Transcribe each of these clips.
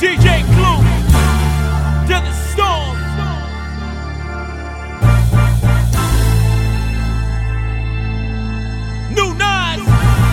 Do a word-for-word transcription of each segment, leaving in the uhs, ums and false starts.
D J Clue, Desert Storm. New Nas.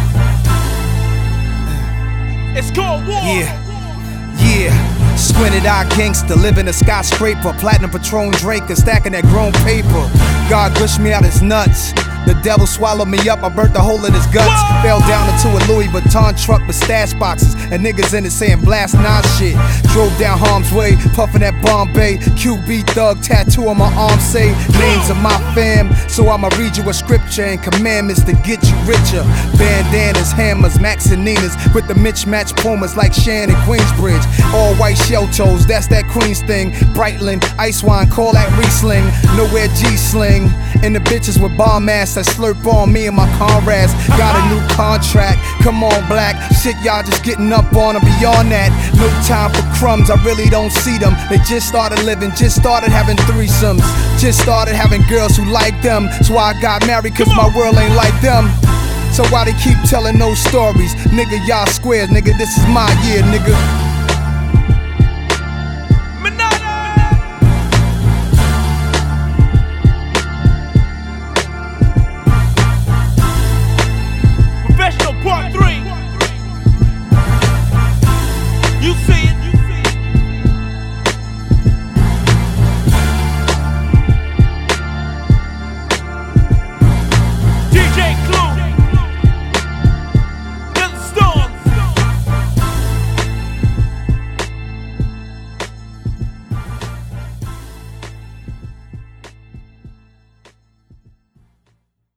It's called War. Yeah, yeah. Squinted eye gangster, live in a skyscraper. Platinum Patron Draker, stacking that grown paper. God pushed me out his nuts. The devil swallowed me up, I burnt the hole in his guts. Whoa. Fell down into a Louis Vuitton truck with stash boxes and niggas in it saying blast nine shit. Drove down Harm's Way, puffing that Bombay. Q B thug tattoo on my arm say names of my fam. So I'ma read you a scripture and commandments to get you richer. Bandanas, hammers, Max and Ninas with the mismatched pumas like Shan and Queensbridge. All white shell toes, that's that Queens thing. Brightland, ice wine, call that Riesling. Nowhere G-sling. And the bitches with bomb ass that slurp on me and my comrades. Got a new contract, come on black. Shit, y'all just getting up on them. Beyond that, no time for crumbs, I really don't see them. They just started living, just started having threesomes. Just started having girls who like them. So I got married cause my world ain't like them. So why they keep telling those stories? Nigga, y'all squares, nigga, this is my year, nigga. Part three. You see it. D J Clue.